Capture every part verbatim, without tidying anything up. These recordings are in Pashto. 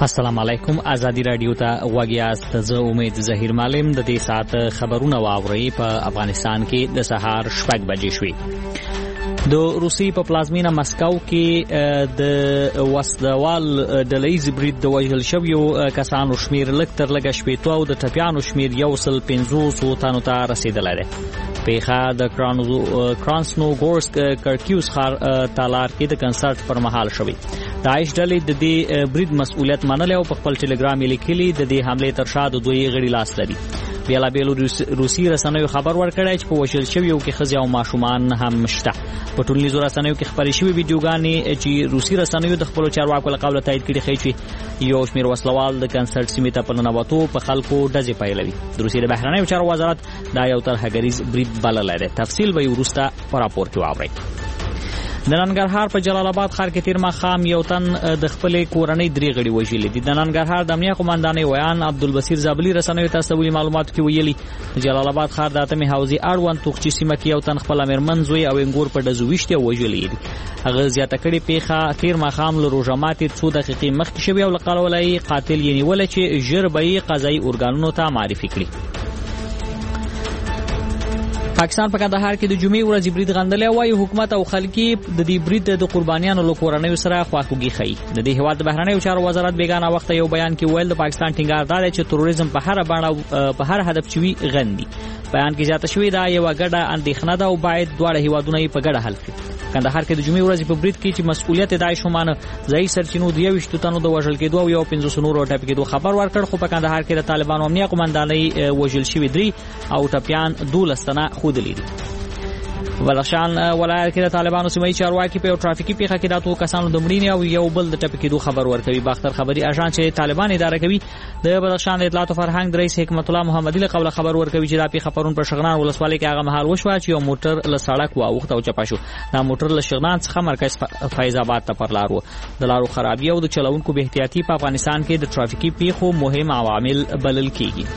السلام علیکم. ازادي رادیو ته غوږ یاست. زه امید ظهیر معلم د دې ساعت خبرونه واورئ. په افغانستان کې د سهار شپږ بجې شوې. د روسي په پلازمینه مسکو کې د وسلوال ډلهیز برید د وژل شویو کسانو شمیر لږ تر لږه شپېتو او د ټپیانو شمیر یو سل پنځوسو تنو ته رسیدلی دی. پیښه د کرانسنوګورسک کرکیوس ښار تالار کې د کنسرت پر مهال شوې. داعش ډلې د دې برید مسؤلیت منلی او په خپل ټلګرام یې لیکلي د دې حملې تر شا د دوی غړي لاس لري. بیلابیلو روسي رسنیو خبر ورکړی چې په وژل شویو کې ښځې او ماشومان هم شته. په ټولنیزو رسنیو کې خپرې شوې ویډیوګانې چې روسي رسنیو د خپلو چارواکو له قوله تایید کړي ښیي چې یو شمېر وسلوال د کنسرت سیمې ته په ننوتو په خلکو ډزې پیلوي. د روسیې د بهرنیو چارو وزارت دا یو ترهګریز برید بللی دی. تفصیل به یې وروسته په راپور کې واورئ. د ننګرهار په جلال آباد ښار کې تیر ماښام یو تن د خپلې کورنۍ درې غړي وژلي دي. د ننګرهار د امنیه قومندانۍ ویان عبدالبصیر زابلي رسنیو ته استولي معلوماتو کې ویلي جلال آباد ښار د اتمې حوزې اړوند توغچي سیمه کې یو تن خپله مېرمن زوی او انګور په ډزو ویشتي او وژلي دي. هغه زیاته کړې پیښه تیر ماښام له روژه ماتې څو دقیقې مخکې شوې او له قوله یې قاتل یې نیولی چې ژر به یې قضایي ارګانونو ته معرفي کړي. پاکستان په کندهار کې د جمعې ورځې برید غندلی وایي حکومت او خلکي د دې برید د قربانیانو له کورنیو سره خواخوږي ښیي. د دې هېواد د بهرنیو چارو وزارت بیګانه وخته یو بیان کې ویل د پاکستان ټینګار دا دی چې تروریزم په هره بڼه په هر هدف چې وي غندي. بیان کې زیاته شوې ده یوه ګډه اندېښنه ده او باید دواړه هېوادونه یې په ګډه حل کړي. کندهار کې د جمعې ورځې په برید کې چې مسؤلیت داعش ومانه ځایي سرچینو د یوویشتو تنو د وژل کېدو او یو پنځوسو نورو ټپي کېدو خبر ورکړ، خو په کندهار کې د طالبانو امنیه قومندانۍ وژل شوي درې او ټپیان دولس تنه ښودلي دي. بدخشان ولایت کې د طالبانو سیمه ییز چارواکي په یو ټرافیکي پیښه کې د اتو کسانو د مړینې او یو بل د ټپي کېدو خبر ورکوي. باختر خبري اژانس چې طالبان اداره کوي د بدخشان د اطلاعات او فرهنګ د رئیس حکمت الله محمدي له قوله خبر ورکوي چې دا پیښه پرون په شغنان ولسوالۍ کې هغه مهال وشوه چې یو موټر له سړک واوښت او چپه شو. دا موټر له شغنان څخه مرکز فیض آباد ته پر لار و. د لارو خرابي او د چلوونکو بې احتیاطي په افغانستان کې د ټرافیکي پیښو مهم عوامل بلل کېږي.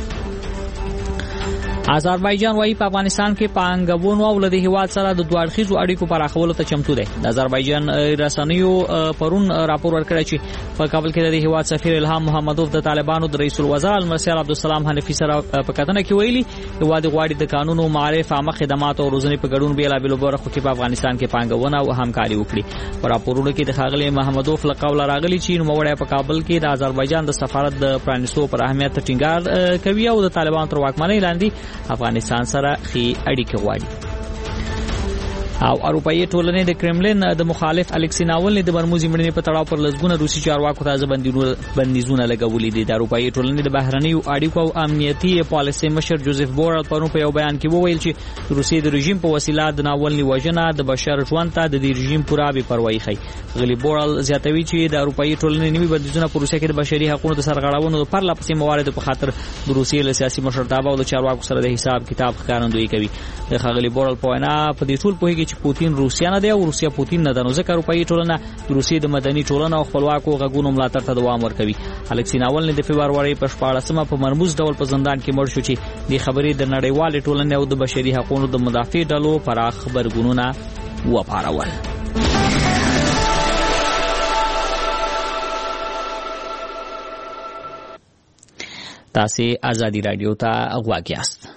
آذربایجان وايي په افغانستان کې پانګونو او له دې هېواد سره د دوه اړخیزو اړیکو پراخولو ته چمتو دی. د آذربایجان رسنیو پرون راپور ورکړی چې په کابل کې د دې هېواد سفیر الهام محمدوف د طالبانو د رئیس الوزرا المرسیال عبدالسلام حنفي سره په کتنه کې ویلي هېواد غواړي د قانونو معرف عامه خدمات او روزنې په ګډون بېلابېلو برخو کې په افغانستان کې پانګونه او همکاري وکړي. په راپورونو کې د ښاغلي محمدوف له قوله راغلي چې نوموړی په کابل کې د آذربایجان د سفارت د پرانیستو پر اهمیت ټینګار کوي او د طالبانو تر واکمنۍ لاندې افغانستان سره ښې اړیکې غواړي. او اروپایي ټولنې د کرملین د مخالف الکسی ناولني د مرموزي مړینې په تړاو پر لسګونه روسي چارواکو تازه بندیزونه لګولي دي. د اروپایي ټولنې د بهرنیو اړیکو او امنیتي پالیسۍ مشر جوزف بورل پرون په یو بیان کې وویل چې د روسیې د رژیم په وسیله د ناولني وژنه د بشر ژوند ته د دې رژیم پوره بې پروایي ښیي. غلی بورل زیاتوي چې د اروپایي ټولنې نوي بندیزونه په روسیه کې د بشري حقوقو د سرغړونو د پرله پسې مواردو په خاطر د روسیې له سیاسي مشرتابه او د چارواکو سره د حساب کتاب ښکارندویي کوي. د ښاغلي بورل په وینا په دې ټول پوهېږي چې پوتین روسیا نه دی او روسیا پوتین نه ده، نو ځکه اروپایي ټولنه د روسیې د مدني ټولنه او خپلواکو غږونو ملاتړ ته دوام ورکوي. الکسی ناولني د فبرورۍ په شپاړسمه په مرموز ډول په زندان کې مړ شو چې دې خبرې د نړیوالې ټولنې او د بشري حقوقو د مدافع ډلو پراخ غبرګونونه وپارول. تاسې ازادي رادیو ته غوږ یاست.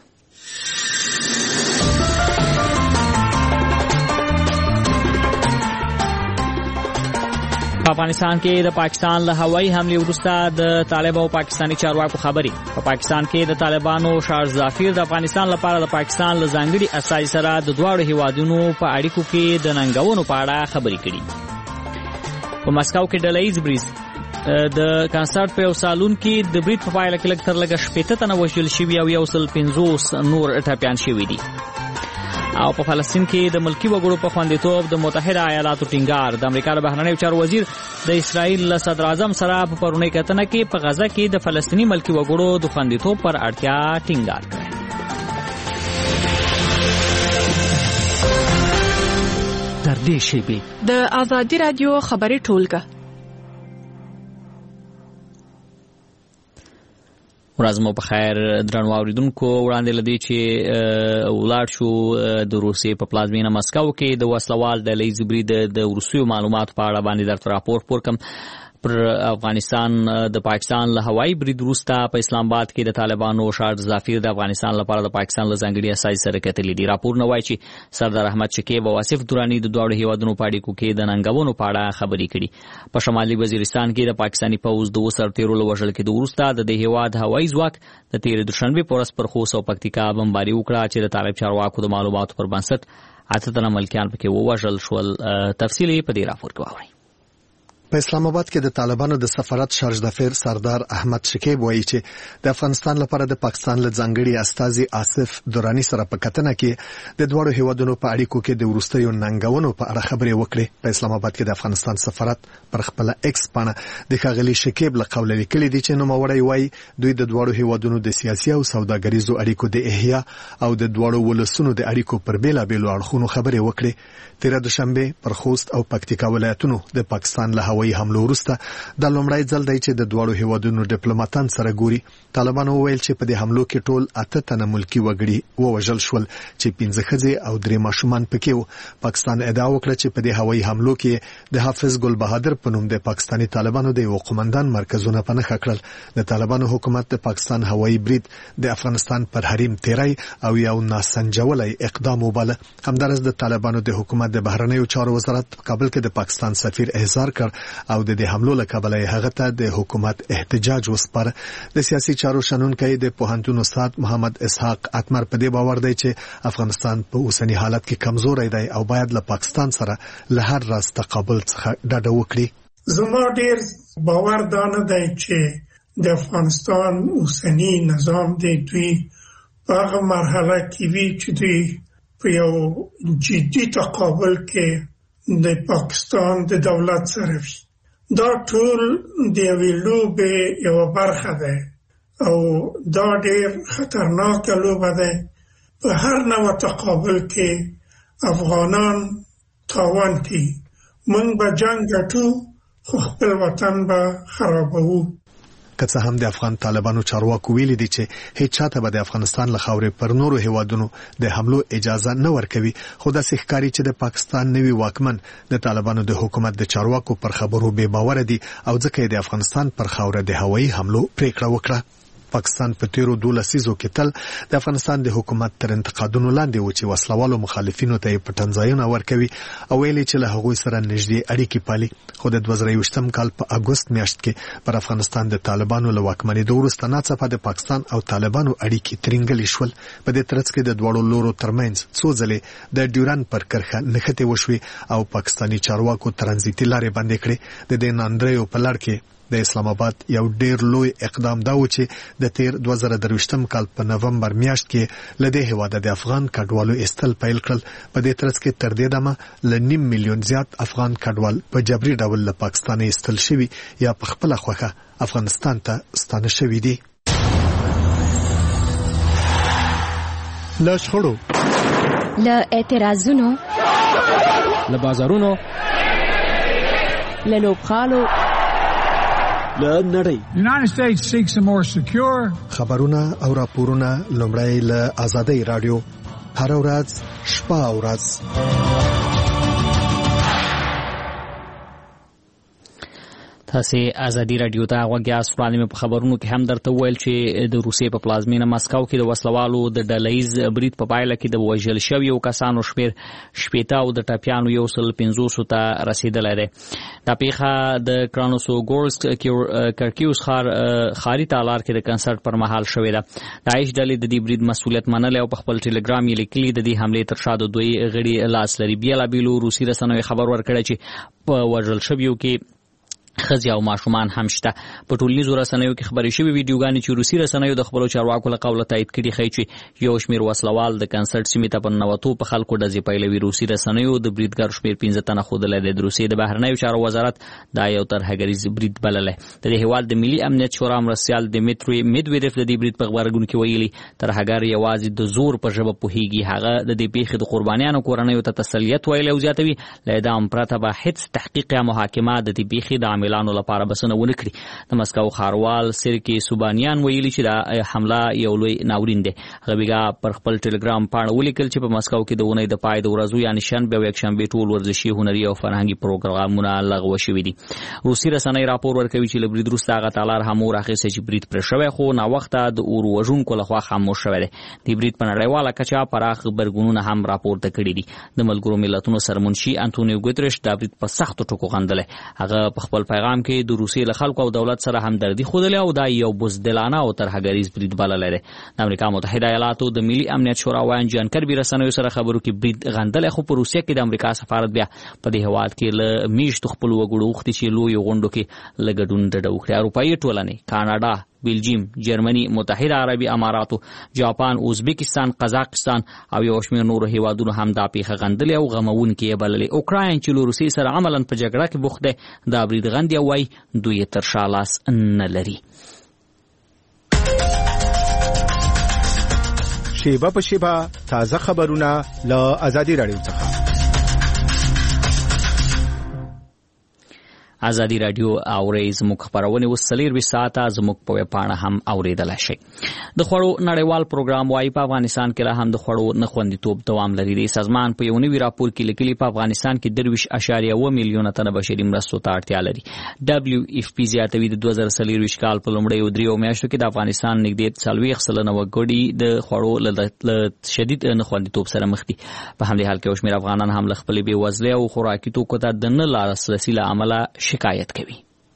په افغانستان کې د پاکستان له هوایي حملې وروسته د طالب او پاکستاني چارواکو خبرې. په پاکستان کې د طالبانو شاه ظفیر د افغانستان لپاره د پاکستان له ځانګړي استازي سره د دواړو هیوادونو په اړیکو کې د ننګونو په اړه خبرې کړي. په مسکو کې ډلهییز برید د کنسرت په یو سالون کې د برید په پایله کې لږ تر لږه شپېته تنه وژل شوي او یو سل پنځوس نور ټپیان شوي دي. او په فلسطین کې د ملکی وګړو په خوندیتوب د متحده ایالاتو ټینګار. د امریکا د بهرنیو چارو وزیر د اسرائیل له صدر اعظم سره په پرونۍ کتنه کې په غزه کې د فلسطیني ملکی وګړو د خوندیتوب پر اړتیا ټینګار کړی. تر دې شیبې د ازادي رادیو خبري ټولګه. ورځ مو په خیر درنو اوریدونکو. وړاندې لدی چې ولاړ شو د روسیې په پلازمینه مسکو کې د وسلوال ډلهییز برید د روسیو معلومات په اړه باندې درته راپور پور کوم. پر افغانستان د پاکستان له هوایي برید وروسته په اسلام آباد کې د طالبانو شاړ ظفیر د افغانستان لپاره د پاکستان له ځانګړي استازي سره کتلي دي. راپورونه وایي چې سردار احمد شکیب او آصف دراني د دواړو هیوادونو په اړیکو کې د ننګونو په اړه خبرې کړي. په شمالي وزیرستان کې د پاکستاني پوځ د وسرتیرو له وژل کېدو وروسته د دې هیواد هوایي ځواک د تېرې دوشنبې په ورځ پر خوست او پکتیکا بمباري وکړه چې د طالب چارواکو د معلوماتو پر بنسټ اته تنه ملکیان پکې ووژل شول. تفصیل په دې راپور کې واورئ. په اسلام آباد کې د طالبانو د سفارت شارج دفیر سردار احمد شکیب وایي چې د افغانستان لپاره د پاکستان له ځانګړي استازي آصف دراني سره په کتنه کې د دوړو هیوادونو په اړیکو کې د ورستیو ننګونو په اړه خبرې وکړې. په اسلام آباد کې د افغانستان سفارت پر خپل ایکس باندې د ښاغلي شکیب له قوله لیکلي دي چې نوموړی وایي دوی د دوړو هیوادونو د سیاسي او سوداګریزو اړیکو د احیا او د دوړو ولسونو د اړیکو پر بیلابېلو اړخونو خبرې وکړې. تیره دوشنبه پر خوست او پکتیکا ولایتونو د پاکستان له هوایي حملو وروسته د لومړی ځل دی چې د دوړو هیوادونو ډیپلوماټان سره ګوري. طالبانو وویل چې په دې حملو کې ټول اته تنه ملکی وګړي ووژل شول چې پنځه ښځې او درې ماشومان پکې وو. پاکستان ادعا وکړه چې په دې هوایي حملو کې د حافظ ګل بهادر په نوم د پاکستاني طالبانو د یو قومندان مرکزونه په نښه کړل. د طالبانو حکومت د پاکستان هوایي برید د افغانستان پر حریم تیری او یو ناسنجولای اقدام وباله. همدارس د طالبانو د حکومت د بهرنیو چارو وزارت په کابل کې د پاکستان سفیر احضار کړ او د دې حملو له کبله هغه ته د حکومت احتجاج وسپاره. د سیاسي چارو شنونکي د پوهنتون استاد محمد اسحاق اتمر په دې باور دی چې افغانستان په اوسنی حالت کې کمزوري دی او باید له پاکستان سره له هر راز تقابل څخه ډډه وکړي. زما ډیر باور دا نه دی چې د افغانستان اوسنی نظام دی دوی په هغه مرحله کې وي چې دوی په یو جدي تقابل کې د پاکستان د دولت سره وي. دا ټول د یوې لوبې یوه برخه ده او دا ډېر خطرناکه لوبه ده. په هر نوع تقابل کې افغانان تاوان کوي. موږ به جنګ ګټو خو خپل وطن به خرابوو. که څه هم د افغان طالبانو چارواکو ویلي دي چې هیڅ چاته به د افغانستان له خاورې پر نورو هیوادونو د حملو اجازه نه ورکوي، خو داسې ښکاري چې د پاکستان نوي واکمن د طالبانو د حکومت د چارواکو پر خبرو بې باوره دي او ځکه یې د افغانستان پر خاوره د هوایي حملو پریکړه وکړه. پاکستان په تیرو دولسیزو کې تل د افغانستان د حکومت تر انتقادونو لاندې و چې وسلوالو مخالفینو ته یې پټنځایونه ورکوي او ویلي چې له هغوی سره نږدې اړیکې پالي. خو د دوه زره یوویشتم کال په اګوست میاشت کې پر افغانستان د طالبانو له واکمنېدو وروسته ناڅاپه د پاکستان او طالبانو اړیکې ترنګلې شول. په دې ترڅ کې د دواړو لورو ترمنځ څو ځلې د ډیورن پر کرښه نښتې وشوې او پاکستاني چارواکو ترانزیتي لارې بندې کړې. د دې ناندریو په لړ کې د اسلام آباد یو ډیر لوی اقدام دا و چې د تیر دوه زره درویشتم کال په نومبر میاشت کې لدې هواده د افغان کډوالو استل پیل کړل. په دې ترڅ کې تر دې دمه ل نیم میلیون زیات افغان کډوال په جبري ډول له پاکستان استل شوي یا په خپل خوخه افغانستان ته ستانه شوي دي. له شخړو، له اعتراضونو، له بازارونو، له لوبغالو، له نړۍ. United States seeks a more secure. خبرونه او راپورونه لومړی له آزادۍ رادیو هر ورځ شپه او ورځ. تاسو ازادي رادیو ته غوږیاس. وړاندې په خبرونو کې هم درته ویل چې د روسیې په پلازمینه مسکو کې د وسلوالو د ډلهیز برید په پایله کې د وژل شویو کسانو شمېر شپېته او د ټپیانو یو سل پنځوسو ته رسیدلی دی. دا پیښه د کرانوسوګورسک کرکیوس ښار ښاري تالار کې د کنسرت پر مهال شوې ده. داعش ډلې د دې برید مسؤلیت منلی او په خپل ټلګرام یې لیکلي د دې حملې تر شا د دوی غړي لاس لري. بېلابېلو روسي رسنیو خبر ورکړی چې په وژل شویو کې خزي او ماشومان هم شته. په ټولنیزو رسنیو کې خبرې شوې ویډیوګانې چې روسي رسنیو د خپلو چارواکو له قوله تایید کړي ښیي چې یو شمېر وسلوال د کنسرت سیمې ته په ننوتو په خلکو ډزې پیلوي. روسي رسنیو د بریدګر شمېر پنځه تنه ښودلی دی. د روسیې د بهرنیو چارو وزارت دا یو ترهګریز برید بللی. د دې هېواد د ملي امنیت شورا مرستیال دیمیتری میدویدف د دې برید په غبرګون کې ویلي ترهګر یوازې د زور په ژبه پوهېږي. هغه د دې پیښې د قربانیانو کورنیو ته تسلیت ویلی او زیاتوي له اعدام پرته به هېڅ تحقیق یا محاکمه د دې پیښې د حاملانو لپاره بسنه ونه کړي. د مسکو خاروال سرکی سوبانیان ویلي چې دا حمله یو لوی ناورین دی. غویګا پر خپل ټلګرام پاڼه ولیکل چې په مسکو کې د اونۍ د پای د ورځو یعنی شنبه او یکشنبه ټول ورزشي هنري او فرهنګي پروګرامونه لغوه شوي دي. روسي رسنۍ راپور ورکوي چې لبرید وروسته هغه تالار هم راخیسته چې برید پر شوی خو نا وخته د اور وژونکو لخوا خاموش شوی دی. د برید په نړیواله کچه پراخ غبرګونونه هم راپورته کړي دي. د ملګرو ملتونو سرمنشي انټونیو ګوتریش د برید په سختو ټکو غندل. هغه په خپل پیغام کې د روسي له خلکو او دولت سره همدردي خوده او دا یو بزدلانه او ترهګریز برید بلل دی. د امریکا متحده ایالاتو د ملي امنیت شورا وایي جان کربي رسنیو سره خبرو کې برید غندل خو په روسیه کې د امریکا سفارت بیا په دې هواد کې له میشت خپل وګړو وختي چې لوی غونډو کې لګډون ډډه وکړي. اروپایي ټولنې کاناډا، بلجیم، جرمني، متحده عربي اماراتو، جاپان، ازبکستان، قزاقستان او یو شمېر نورو هیوادونو هم دا پیښه غندلې او غموونکې یې بللې. اوکراین چې له روسیې سره عملاً په جګړه کې بوخت دی دا برید غندي او وایي دوی تر شا لاس نه لري. شیبه په شیبه تازه خبرونه له آزادي رادیو څخه. آزادي رادیو اوري زموږ خبرونه وسلیر وی ساته زموږ په وپاڼه هم اوریدل شي. د خوړو نړیوال پروګرام وايي په افغانستان کې لا هم د خوړو نخوندیتوب دوام لري. د سازمان په یو نوي راپور کې لیکلي په افغانستان کې درویش اشاریه و میلیونه تنه بشري مرستو ته اړتیا لري. دبليو اف پی زیاتوي د دوه زره څلور کال په لومړیو دریو میاشتو کې د افغانستان نږدې څلوېښت سلنه وګړي د خوړو له شدید نخوندیتوب سره مخ دي. په همدې حال کې او شمېر افغانان هم له خپلې بېوزلۍ او خوراکي توکو ته د نه لاسرسي له امله شکایت کوي.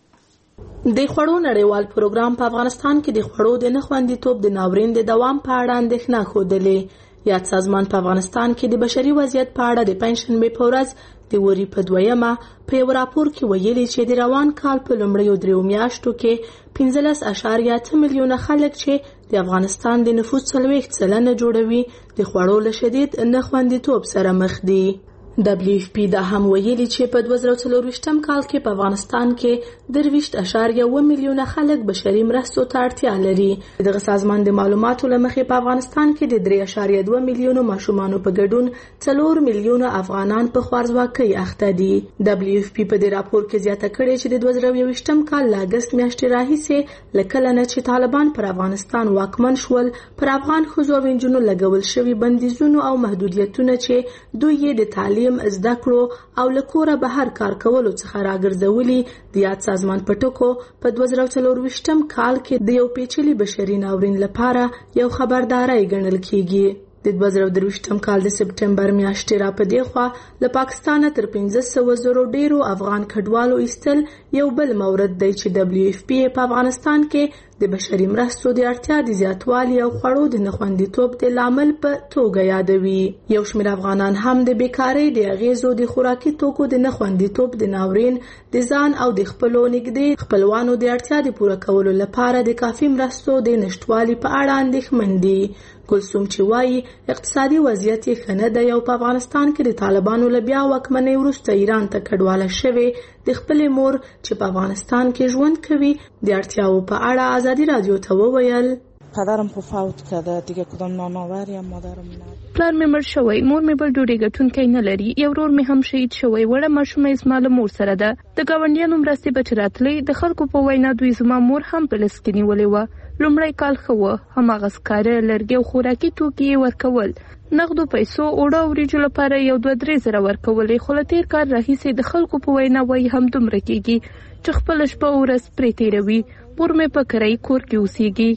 د خوړو نړیوال پروګرام په افغانستان کې د خوړو د نخوندیتوب د ناورین د دوام په اړه اندېښنه ښودلې. یاد سازمان په افغانستان کې د بشري وضعیت په اړه د پنځشنبې په ورځ د وري په دویمه په یو راپور کې ویلي چې د روان کال په لومړیو دریو میاشتو کې پنځلس اعشاریه اته میلیونه خلک چې د افغانستان د نفوس څلوېښت سلنه جوړوي د خوړو له شدید نخوندیتوب سره مخ دي. دبليو اف پی دا هم ویلي چې په دوه زره څلورویشتم کال کې په افغانستان کې درویشت اعشاریه اوه میلیونه خلک بشري مرستو ته اړتیا لري. دغه سازمان د معلوماتو له مخې په افغانستان کې د درې اعشاریه دوه میلیونو ماشومانو په ګډون څلور میلیونه افغانان په خوارځواکۍ اخته دي. دبليو اف پی په دې راپور کې زیاته کړې چې د دوه زره یوویشتم کال له اګست میاشتې راهیسې له کله نه چې طالبان پر افغانستان واکمن شول پر افغان ښځو او نجونو لګول شوي بندیزونه او محدودیتونه چې دوی یې د تعلیم زده کړو او له کوره بهر کار کولو څخه راګرځولي. د یاد سازمان په ټکو په دوه زره څلورویشتم کال کې د یو پیچلي بشري ناورین لپاره یو خبرداري ګڼل کیږي. د دوه زره درویشتم کال د سپټمبر میاشتې را په دی خوا له پاکستانه تر پنځه سوه زرو ډیرو افغان کډوالو ایستل یو بل مورد دی چې دبليو اف پی په افغانستان کې د بشري مرستو د اړتیا د زیاتوالي او خوړو د نخوندیتوب د لامل په توګه یادوي. یو شمېر افغانان هم د بیکارۍ د اغیزو د خوراکي توکو د نخوندیتوب د ناورین د ځان او د خپلو نږدې خپلوانو د اړتیا د پوره کولو لپاره د کافي مرستو د نشټوالي په اړه اندېښمن دي. کلثوم چې وایي اقتصادي وضعیت یې ښه نه دی او په افغانستان کې د طالبانو له بیا واکمنۍ وروسته ایران ته کډواله شوې د خپلې مور چې په افغانستان کې ژوند کوي د اړتیاو په اړه آزادي رادیو ته وویل. پدرم خو فوت کرده دیگه کدام نانآوری هم مادرم نه. پلار مې مړ شوی، مور مې بل ډوډۍ ګټونکی نه لري، یو ورور مې هم شهید شوی، وړه ماشومه یې زما له مور سره ده. د ګاونډیانو مرستې به چې راتلې د خلکو په وینا دوی زما مور هم په لس کې نیولې وه. لومړی کال ښه وه، هماغه سکاره لرګي او خوراکي توکي یې ورکول. نغدو پیسو اوړه او وریجو لپاره یو دوه درې زره ورکولې، خو له تېر کال راهیسې د خلکو په وینا وایي همدومره کېږي چې خپله شپه او ورځ پرې تېروي. مور مې په کرایي کور کې اوسېږي.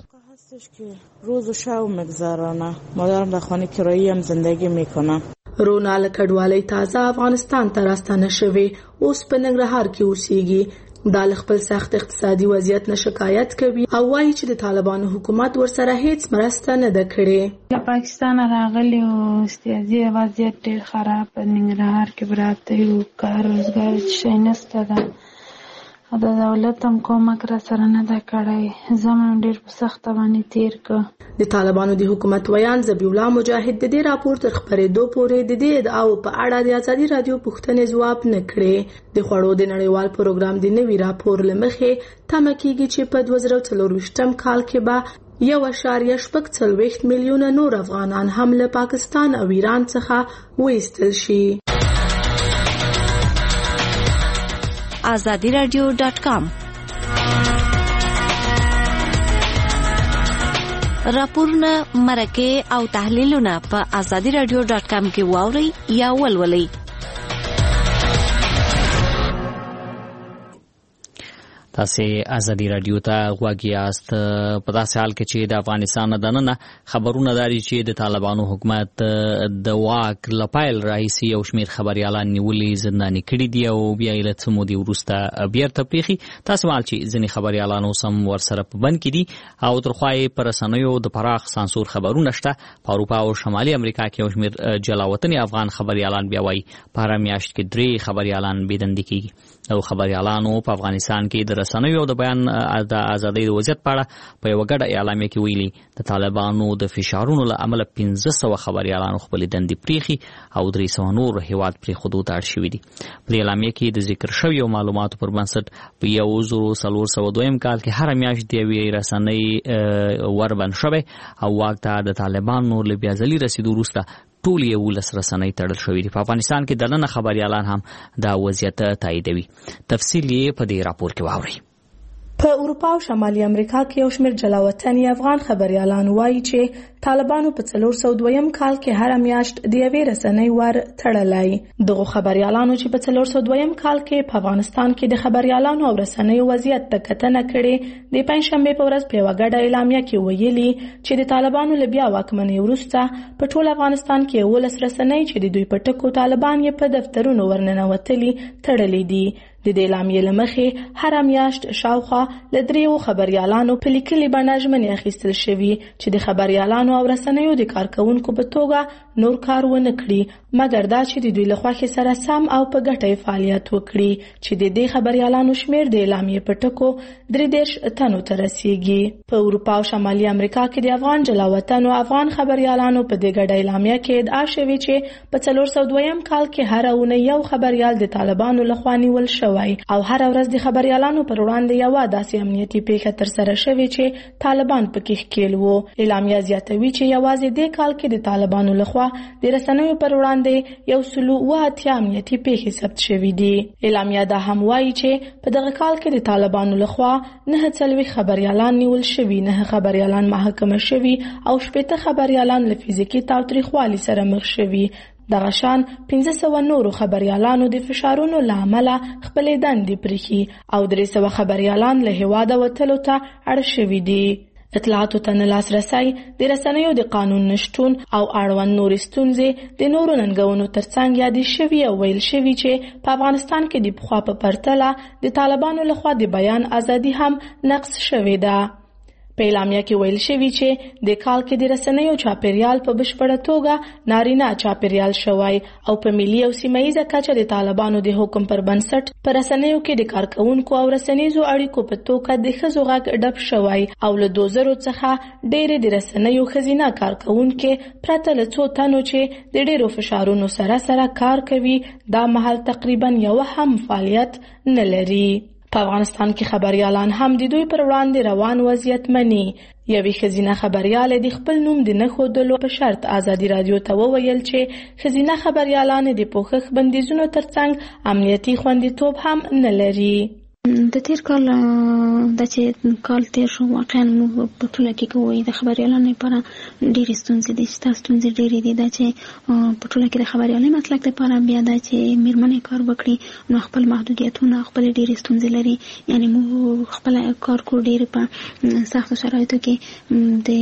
روز و شب میگذرانه. مادرم در خانه کرایی هم زندگی میکنه. رونا له کډوالۍ تازه افغانستان ته راستنه شوې، اوس په ننګرهار کې اوسېږي. دا له خپل سخت اقتصادي وضعیت نه شکایت کوي او وایي چې د طالبانو حکومت ورسره هیڅ مرسته نه ده کړې. له پاکستان راغلي او اقتصادي وضعیت ډېر خراب په ننګرهار کې براته یو کار روزګار شي نشته ده. د دولت هم کومک را سره نه ده کړی. زمون ډېر په سخته باندې تیر کړ. د طالبانو د حکومت ویان ذبیح الله مجاهد د دې راپور تر خپرېدو پورې د دې ادعاو په اړه د آزادي رادیو پوښتنې ځواب نه کړې. د خوړو د نړیوال پروګرام د نوي راپور له مخې تمه کېږي چې په دوه زره څلورویشتم کال کې به یو اعشاریه شپږ څلوېښت میلیونه نور افغانان هم له پاکستان او ایران څخه وایستل شي. آزادي رادیو ډاټ کام. راپورونه، مرکې او تحلیلونه په آزادي رادیو ډاټ کام کې واورئ یا ولولئ. تاسو آزادي رادیو ته غوږ یاست. په داسې حال کې چې د افغانستان د نننه خبرونه داري چې د طالبانو حکومت د واک لپایل راځي او شمیر خبريالان نیولې زنداني کړي دي او بیا یې له څه مودې وروسته بیرته پریخي. تاسو مال چې ځینې خبريالان سم ورسره په بند کې دي او ترخوای پر رسنیو د پراخ سانسور خبرونه شته. په اروپا او شمالي امریکا کې او شمیر جلاوطني افغان خبريالان بیا وایي په هر میاشت کې درې خبريالان بيدندې کیږي او خبريالانو په افغانستان کې د رسنیو د بیان د ازادۍ د وضعیت په اړه په یو غټه اعلامیه کې ویلي د طالبانو د فشارونو له امله پنځه سوه خبريالانو خپل دندې پریخي او درې سوه نور هیواد پرې خودو ته اړ شوي دي. په اعلامیه کې د ذکر شویو معلوماتو پر بنسټ په یو زرو څلور سوه دویم کال کې هر میاشت د یوې رسنۍ وربند شوی او واک ته د طالبانو له بیا ځلي رسیدو وروسته ټول یې ولس رسنۍ تړل شوې دي. په افغانستان کې د نن خبريالان هم دا وضعیت تاییدوي. تفصیل یې په دې راپور کې واورئ. په اروپا او شمالي امریکا کې یو شمېر جلاوطني افغان خبريالان وایي چې طالبانو په څلور سوه دویم کال کې هر میاشت د یوې رسنۍ ور تړلی. دغه خبريالانو چې په څلور سوه دویم کال کې په افغانستان کې د خبريالانو او رسنیو وضعیت ته کتنه کړې د پنځشنبه په ورځ په یوه ګډه اعلامیه کې ویلي چې د طالبانو له بیا واکمنۍ وروسته په ټول افغانستان کې ولس رسنۍ چې د دوی په ټکو طالبان یې په دفترونو ورننوتلي تړلې دي. د دې اعلامیې له مخې هر میاشت شاوخوا له دریو خبريالانو په لیکلي بڼه ژمنې اخیستل شوي چې د خبريالانو او رسنیو د کارکونکو په توګه نور کار ونه کړي مګر دا چې د دوی له خوښې سره سم او په ګټه فعالیت وکړي چې د دې خبريالانو شمیر د اعلامیې په ټکو درې دېرش تنو ته رسیږي. په اروپا او شمالي امریکا کې د افغان جلاوطنو افغان خبريالانو په دې ګډه اعلامیه کې ادعا شوې چې په څلور سوه دویم کال کې هر اونۍ یو خبريال د طالبانو لخوا نیول شوی او هر ورځ د خبريالانو پر وړاندې یو داسې امنیتي پیښه تر سره شوې چې طالبان پکې ښکیل وو. اعلامیه زیاتوي چې یوازې د کال کې د طالبانو لخوا د رسنیو پر وړاندې یو سلو اوه اتیا امنیتي پیښې ثبت شوې دي. اعلامیه دا هم وایي چې په دغه کال کې د طالبانو لخوا نه څلوېښت خبريالان نیول شوي، نه خبريالان محاکمه شوي او شپېته خبريالان له فزیکي تاوتریخوالي سره مخ شوي. دغه شان پنځه سوه نورو خبريالانو د فشارونو له امله خپلې دندې پریښي او درې سوه خبريالان له هېواده وتلو ته اړ شوي دي. اطلاعاتو ته نه لاسرسی، د رسنیو د قانون نشتون او اړوند نورې ستونزې د نورو ننګونو ترڅنګ یادې شوي او ویل شوي چې په افغانستان کې د پخوا په پرتله د طالبانو لخوا د بیان ازادي هم نقض شوې ده. په اعلامیه کې ویل شوي چې د کال کې د رسنیو چاپیریال په بشپړه توګه نارینه چاپیریال شوی او په ملي او سیمه‌ایزه کچه د طالبانو د حکم پر بنسټ په رسنیو کې د کارکونکو او رسنیزو اړیکو په توګه د ښځو غږ ډب شوی او له دوه زرو څخه ډېرې د رسنیو ښځینه کارکونکې پرته له څو تنو چې د ډېرو فشارونو سره سره کار کوي دا مهال تقریبا یو هم فعالیت نه لري. په افغانستان کې خبريالان هم د دوی پر وړاندې روان وضعیت مني. یوې ښځینه خبرياله د خپل نوم د نه ښودلو په شرط آزادي رادیو ته وویل چې ښځینه خبريالان د پوښښ بندیزونو ترڅنګ امنیتي خوندیتوب هم نه لري. د تیر کال د چې کال تیر شو واقعا موږ په ټوله کې کوی د خبريالانو لپاره ډېرې ستونزې دي چې تاسو ستونزې ډېرې دي دا چې په ټوله کې د خبريالۍ مسلک لپاره بیا دا چې میرمنې کار وکړي نو خپل محدودیتونه خپل ډېرې ستونزې لري. یعنی موږ خپل کار کو ډېر په سختو شرایطو کې د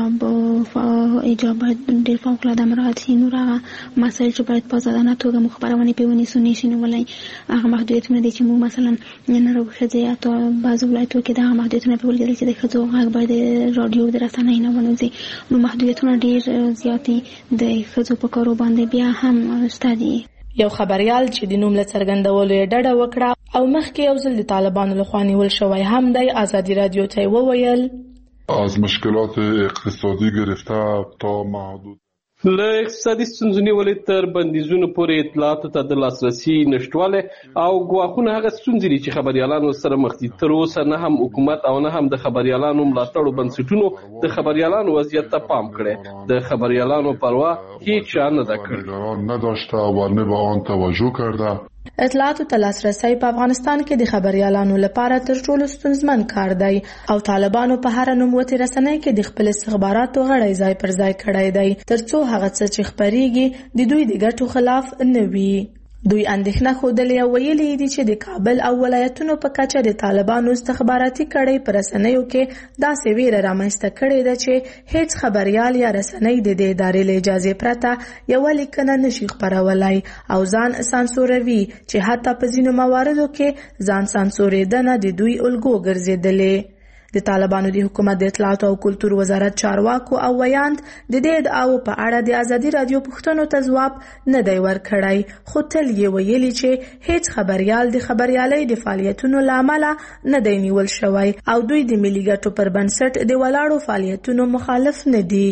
ایجاب ایجاب ډېر فوق العاده مراعات شي. نور هغه مسایل چې باید په ازادانه توګه موږ خبرونه پې ونیسو نشي نیولی هغه محدودیتونه دي چې موږ مثلا نه راوښځي یا تو بعضو ولایتو کې دغه محدودیتونه پې ولګېدل چې د ښځو غږ باید د راډیو د رسنۍ نه ونوځي. نو محدودیتونه ډېر زیات دي د ښځو په کارو باندې بیا هم شته دي. یو خبريال چې د نوم له څرګندولو یې ډډه وکړه او مخکې یو ځل د طالبانو لخوا نیول شوی هم دی آزادي رادیو ته وویل از مشکلات اقتصادی گرفته تا محدود له اقتصادي ستونزو نیولې تر بندیزونو پورې اطلاعاتو ته د لاسرسي نشتوالی او ګواښونه هغه ستونزې دي چې خبریالانو سره مخ دي. تر اوسه نه هم حکومت او نه هم د خبریالانو ملاتړو بنسټونو د خبریالانو وضعیت ته پام کړی. د خبریالانو پروا هیچ چا نه ده کړې، نداشته و نه به آن توجه کرده. اطلاعاتو ته لاسرسی په افغانستان کې د خبريالانو لپاره تر ټولو ستونزمن کار دی او طالبانو په هر نوموتي رسنۍ کې د خپل استخباراتو غړي ځای پر ځای کړی دی ترڅو هغه څه چې خبريږي د دوی د ګټو خلاف نه وي. دوی اندېښنه ښودلې او ویلي دي چې د کابل او ولایتونو په کچه د طالبانو استخباراتي کړۍ په رسنیو کې داسې ویره رامنځته کړې ده چې هیڅ خبريال یا رسنۍ د دې ادارې له اجازې پرته یوه لیکنه نشي خپرولای او ځان سانسوروي چې حتی په ځینو مواردو کې ځان سانسورېدنه د دوی الګو ګرځېدلې. د طالبانو د حکومت د اطلاعات او کلتور وزارت چارواکو او ویاند د دې ادعاو په اړه د ازادي رادیو پوښتنو ته ځواب نه دی ورکړی خو تل یې ویلي چې هیڅ خبريال د خبريالۍ د فعالیتونو له امله نه دی نیول شوی او دوی د ملي ګټو پر بنسټ د ولاړو فعالیتونو مخالف نه دي.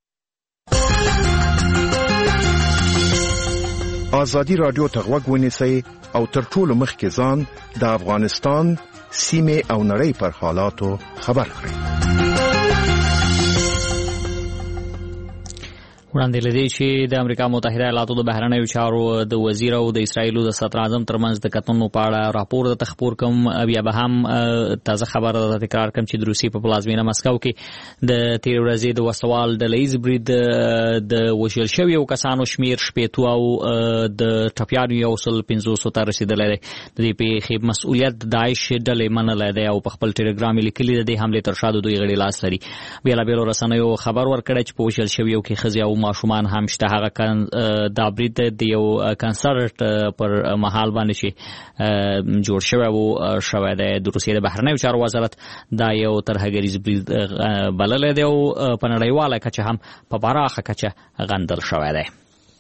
ازادي رادیو ته غوږ ونیسئ او تر ټولو مخکې ځان د افغانستان سیمه او نړۍ پر حالاتو خبر کړئ. وړاندې لدی چې د امریکا متحده ایالاتو د بهرنیو چارو د وزیر او د اسرایلو د صدر اعظم ترمنځ د کتنو په اړه راپور د تخپور کوم بیا به هم تازه خبره ده تکرار کوم چې د روسي په پلازمینه مسکو کې د تیر ورځې د وسوال د لیز برید د وشل شویو کسانو شمیر شپېتو او د ټپیانو یو سل پنځوس ته رسیدلی دی. د دې پیښې مسؤلیت داعش ډلې منلی دی او په خپل ټلګرام لیکلي د دې حملې تر شا د دوی غړي لاس لري. بېلابېلو رسنیو خبر ورکړی چې په وشل شویو کې ښځې او ماشومان هم شته. هغه دا برید د یو کنسرت پر مهال باندې چې جوړ شوی و شوی دی. د روسیې د بهرنیو چارو وزارت دا یو ترهګریز برید بللی دی او په نړیواله کچه هم په پراخه کچه غندل شوی دی.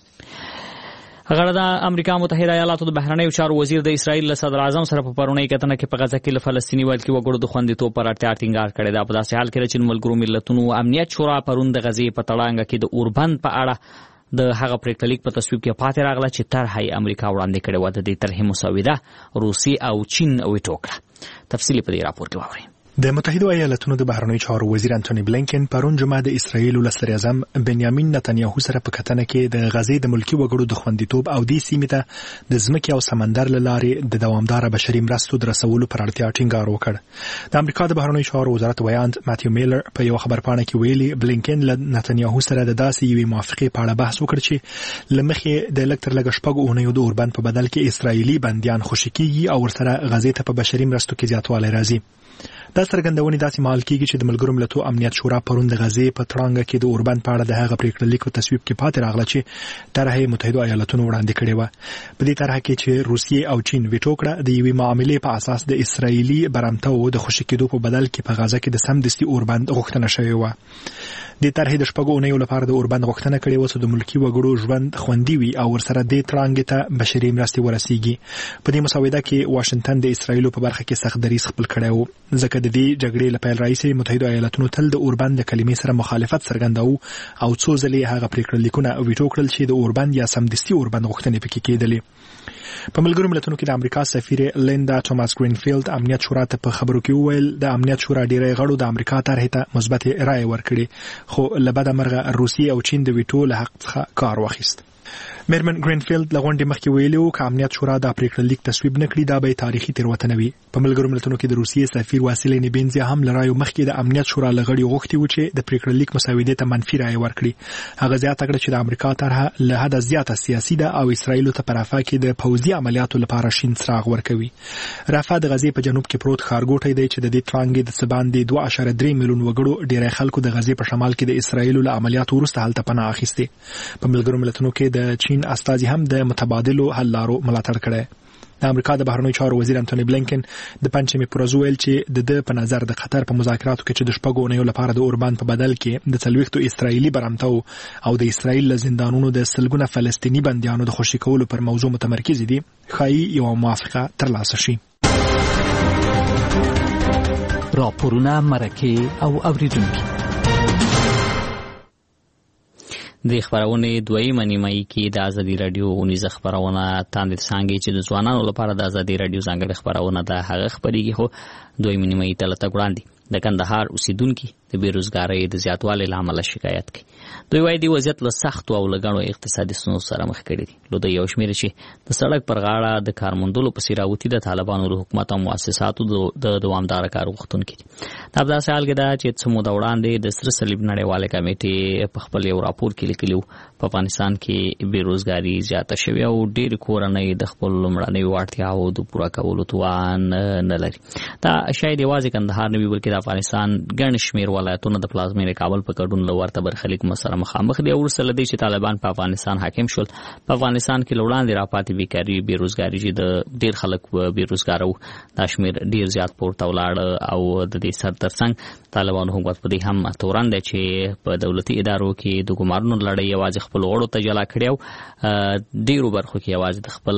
غړ د امریکا متحده ایالاتو د بهرنیو چارو وزیر د اسرایل له صدر اعظم سره په پرونی کتنه کې په غزه کې له فلسطیني والکي وګړو د خوندیتوب پر اړتیا ټینګار کړی دی. په داسې حال کې چې ملګرو ملتونو امنیت شورا پرون د غزې په تړانګه کې د اوربند په اړه د هغه پریکړه لیک په تصویب کې پاتې راغله چې طرحه امریکا وړاندې کړې و. د دې طرحې مسوده روسي او چین وټوکړه. تفصیلی په دې راپور کې واورئ. د متحده ایالاتونو د بهرنیو چارو وزیر انټونی بلینکن پرون جمعه د اسرایل له صدر اعظم بنیامین نتنیاهو سره په کتنه کې د غزې د ملکی وګړو د خوندیتوب او د سیمې ته د ځمکې او سمندر له لارې د دوامدار بشري مرستو د رسولو پر اړتیا ټینګار وکړ. د امریکا د بهرنیو چارو وزارت ویاند ماتیو میلر په یو خبرپاڼه کې ویلي بلینکن له نتنیاهو سره د داسې یوې موافقې په اړه بحث وکړ چې لمخې د لکتر لګ شپږ اونیو د اوربند په بدل کې اسرایلی بنديان خوشی کیږي او ورسره غزې ته په بشري مرستو کې زیاتوالی راځي. دا څرګندونې داسې مهال کېږي چې د ملګرو ملتونو امنیت شورا پرون د غزې په تړانګه کې د اوربند په اړه د هغه پریکړه لیک په تصویب کې پاتې راغله چې طرحه متحده ایالاتونو وړاندې کړې و. په دې طرحه کې چې روسیې او چین ویټو کړه د یوې معاملې په اساس د اسرایلی برمتو د خوشی کېدو په بدل کې په غزه کې د سمدستي اوربند غوښتنه شوې و. د طرحې د شپږو اونیو لپاره د اوربند غوښتنه کړې و چې د ملکی وګړو ژوند خوندي وي او ورسره د تړانګې ته بشري مرستې ورسیږي. په دې مسوده کې واشنگټن د اسرایلو په برخه کې سخت دریځ خپل کړی و ځکه د دې جګړې لپاره رئیس متحده ایالاتونو تل د اوربند د کلمې سره مخالفت څرګنداو او څو ځلې هغه پریکړه لیکونه ویټو کړل چې د اوربند یا سمدستي اوربند غوښتنې پکې کېدلې. په ملګرو ملتونو کې د امریکا سفیر لیندا توماس گرینفیلد امنیت شورا ته په خبرو کې وویل د امنیت شورا ډیری غړو د امریکا طرحې ته مثبت رائے ورکړي خو لبد مرغه روسیې او چین د ویټو له حق څخه کار واخیست. میرمن گرینفیلد لغونډې مخکې ویلو چې امنیت شورا د پریکړه لیک تصویب نکړي دا به تاریخي تیروتنه وي. په ملګرو ملتونو کې د روسیې سفیر واسیلی نیبنزی هم لرايو مخکې د امنیت شورا لغړي غوښتي و چې د پریکړه لیک مسودې ته منفي رائے ورکړي. هغه زیاته کړه چې د امریکا طرحه له حد زیاته سیاسي ده او اسرایل ته په رافاه کې د پوځي عملیاتو لپاره شین څراغ ورکوي. رافاه د غزې په جنوب کې پروت ښارګوټی دی چې د دې ترانګې د سباندې دوه اعشاریه درې میلیون وګړو ډیری خلکو د غزې په شمال کې د اسرایل له عملیاتو وروسته هلته پناه اخیسته. په ملګرو ملتونو کې د چین استازي هم د متبادلو حل لارو ملاتړ کړي. د امریکا د بهرنیو چارو وزیر انټونی بلینکن د پنځمې پر ورځ ویل چې د د په نظر د قطر په مذاکراتو کې چې د شپږو اونیو لپاره د اوربند په بدل کې د څلوېښتو اسرایلی برمتو او د اسرایل له زندانونو د سلګونه فلسطینی بندیانو د خوشي کولو پر موضوع متمرکز دي ښایي یو موافقه ترلاسه شي. راپورونه مرکه او اوریدونکو د خبرونه دویمه نیمایي کې د ازادي رادیو اونیزه خبرونه تاندې څنګه چې د ځوانانو لپاره د ازادي رادیو ځانګړي خبرونه د هغه خبريږي خو دویمه نیمایي ته لته ګراندي د کندهار اوسیدونکو د بیروزګارۍ د زیاتوالي لامل شکایت کوي. دوی وايي د وضعیت له سختو او لګڼو اقتصادي ستونزو سره مخ کړي دي. لو د یو شمېر چې د سړک پر غاړه د کارموندلو په سیراوتی د طالبانو د حکومت او مؤسساتو د دوامدار کار غوښتونکي دي. دا په داسې حال کې ده چې څه موده وړاندې د سره صلیب نړیواله کمیټې په خپل یو راپور کې لیکلي په افغانستان کې بیروزګاري زیاته شوې او ډېر کورنۍ د خپل لومړنۍ اړتیاوو د پوره کولو توان نه لري. دا شاید یوازې کندهار نه وي بلکې د افغانستان ګڼ شمېر ولایتونه د پلازمېنې کابل په ګډون له ورته برخلیک سره مخامخ دي. وروسته له دې چې طالبان په افغانستان حاکم شول، په افغانستان کې له وړاندې راپاتې بیکاري بیروزګاري چې د ډېر خلک بیروزګار وو دا شمېر ډېر زیات پورته ولاړ او د دې سر ترڅنګ طالبانو حکومت په دې هم تورن دی چې په دولتي ادارو کې د ګمارنو لړۍ یوازې خپل غړو ته جلا کړی او ډېرو برخو کې یوازې د خپل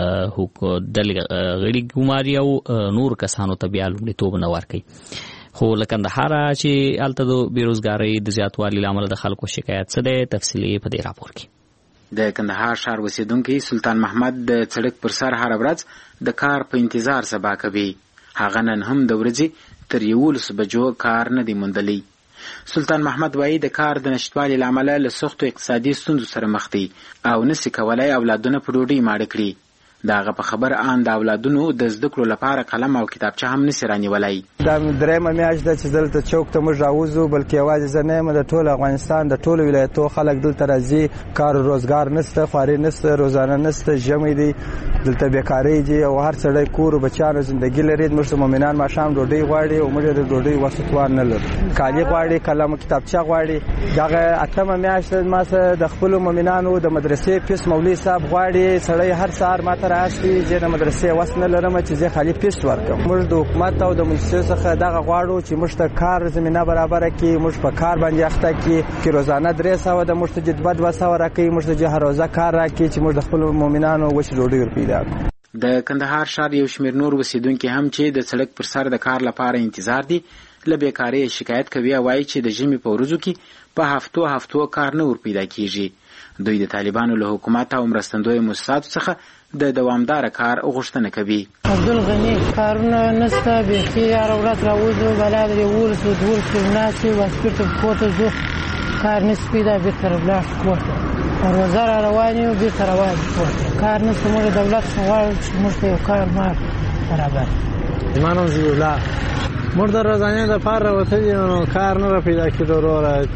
ډلې غړي ګماري او نور کسانو ته بیا لومړیتوب نه ورکوي. خو له کندهاره چې هلته د بیروزګارۍ د زیاتوالي له امله د خلکو شکایت څه دی، تفصیلي په دې راپور کې. د کندهار ښار اوسیدونکی سلطان محمد د سړک پر سر هره ورځ د کار په انتظار سبا کوي. هغه نن هم د ورځې تر یولسو بجو کار نه دی موندلی. سلطان محمد وایي د کار د نشتوالي له امله له سختو اقتصادي ستونزو سره مخ دی او نسي کولی اولادونه په ډوډۍ ماړه کړي. د هغه په خبر ان د اولادونو د زده کړو لپاره قلم او کتابچه هم نسي رانیولی. دا درېیمه میاشت ده چې دلته چوک ته موږ راوځو، بلکې یوازې زه نه یم، د ټول افغانستان د ټولو ولایتو خلک دلته راځي. کار روزګار نشته، خواري نشته، روزانه نشته، ژمی دی، دلته بیکاري دي او هر سړی کور او بچیانو زندګي لري. موږ مومنان ماښام ډوډۍ غواړي او موږ د ډوډۍ وس توان نه لرو. کالي غواړي، قلم او کتابچه غواړي. دغه اتمه میاشت ما سره د خپلو مومنانو د مدرسې فیس مولوي صاحب غواړي. سړی هر سهار ما ته راشي چې د مدرسې وس نه لرم چې زه خالي فیس ورکړم. موږ د حکومت او د منشي څخه دغه غواړو چې موږ ته کار زمینه برابره کړي، موږ په کار باندې اخته کړي چې روزانه درې سوه د موږ ته جدبد دوه سوه راکوي، موږ ته هر روزه کار راکړي چې موږ د خپلو مومنانو وچې ډوډۍ ورپیدا کړو. د کندهار ښار یو شمېر نور اوسیدونکي هم چې د سړک پر سر د کار لپاره انتظار دي له بیکارۍ شکایت کوي او وایي چې د ژمي په ورځو کې په هفتو هفتو کار نه ورپیدا کیږي. دوی د طالبانو له حکومت او مرستندویه مؤسساتو څخه د دوامدار کار غوښتنه کوي. عبدالغني کارونه نشته، بیخي هره ورځ راوځو، بلا د یولسو دولسو ناستې واسپېرته کور ته ځو، کار نشي پیدا، بېرته رالاړ کور ته روزه را روان یو، بېرته روان کور ته. کار نشته، موږ د دولت څخه غواړو چې موږ ته یو کار مار برابر. زما نوم ضیاءالله. موږ د ورځنۍ دپاره راوتلي یو، نو کار نه را پیدا کېدو. وروره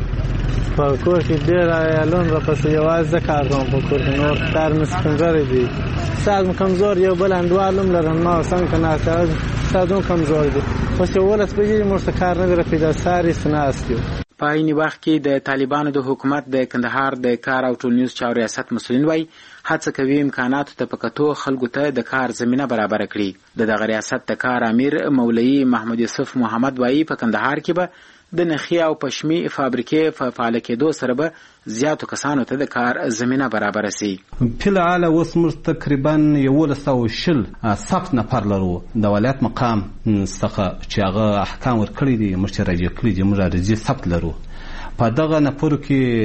په کور کې ډېر عیالون راپسې یوازې زه کار کوم په کور کې، نور کار مې کمزوری دي. ساز مې کمزور، یو بل انډوال هم لرم، ما څنګه که ناست ساز هم کمزور دي. اوس یولس بجې موږ ته کار نه دی راپیدا، ساري ناست یو. په عیني وخت کې د طالبانو د حکومت د کندهار د کار او ټولنیز چارو ریاست مسؤلین وایي هڅه کوي امکاناتو ته په کتو خلکو ته د کار زمینه برابره کړي. د دغه ریاست د کار امیر مولوي محمد یوسف محمد وایي په کندهار کې به د نخي او پشمي فابریکې په فعال کېدو سره به زیاتو کسانو ته د کار زمینه برابره سي. فعال اوس موږ تقریبا یولس سوه شل ثبت نفر لرو د ولایت مقام څخه چې هغه احکام ورکړي دي، موږ چې راجع کړي دي، موږ راجع ثبت لرو. په دغه نفرو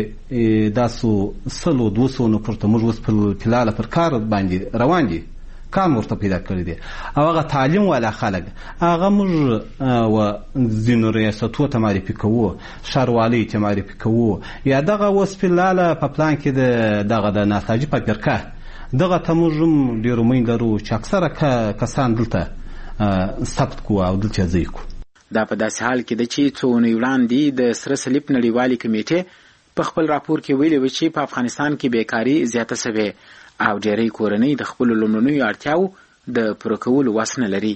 کې داسو سلو دوه سوه نفر ته موږ اوس په فعال پر کار باندې روان دي، کار ورته پیدا کړی دی. او هغه تعلیم والا خلک هغه موږ و ځینو ریاستو ته معرفي کوو، ښاروالۍ ته معرفي کوو، یا دغه اوس فعاله په پلان کې د دغه د نساجي فابریکه دغه ته موږ هم ډېر امید لرو چې اکثره کسان دلته ثبت کوو او دلته ځای کوو. دا په داسې حال کې ده چې څو اونۍ وړاندې د سره صلیب نړیوالې کمیټې په خپل راپور کې ویلي و چې په افغانستان کې بیکاري زیاته سوې او ډېری کورنۍ د خپلو لومړنیو اړتیاوو د پوره کولو وس نه لري.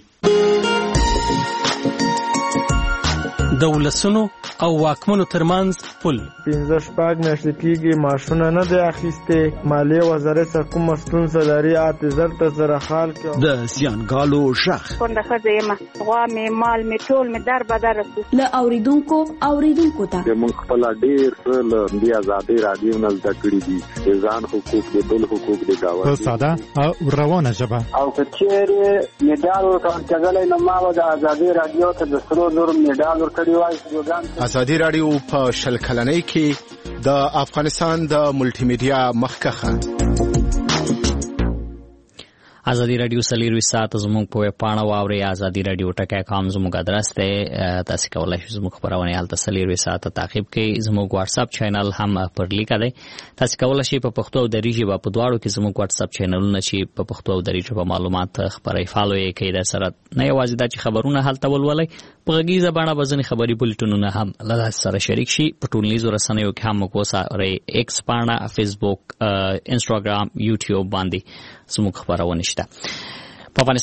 د ولسونو او واکمنو ترمنځ پل پنځه شپږ میاشتې کېږي معاشونه نه دی اخیستې. مالیې وزارت سره کومه ستونزه لري، اته زر ته زره خال کې د زیانګالو غږ کونډه ښځه یم، غوا مې مال مې ټول مې در بدر سو. له اوریدونکو اوریدونکو ته موږ خپل ډېر څه له دې ازادۍ راډیو نه زده کړي دي، د ځان حقوق د بل حقوق د ګاونډي په ساده او روانه ژبه. او که چېرې مډال ورکول کېدلی نو ما به د ازادۍ راډیو ته د سرو زرو مډال ورکړی وای. ازادي راډیو په شل کلنۍ کې د افغانستان د ملټي میډیا مخکښه. ازادي رادیو سلیروي سات زموږ په پاڼه واوري ازادي رادیو ټکای کام زموږ ادرس ته تاسو کولای شئ زموږ خبرونه حالت سلیروي سات تعقیب کړئ. زموږ واتس اپ چینل هم پر لیک دی. تاسو کولای شئ په پښتو او دری ژبه په دواړو کې زموږ واتس اپ چینلونه چې په پښتو او دری ژبه معلومات خبري فالو یې کړئ. د سره نه یوازې د خبرونه حالت ولولئ په غږیزه باندې بزنی خبري بولټونونه هم له سره شریک شي. په ټولنیزو رسنیو کې هم وګورئ ایکس باندې فیسبوک انستګرام یوټیوب باندې زموږ خبرونه شته. په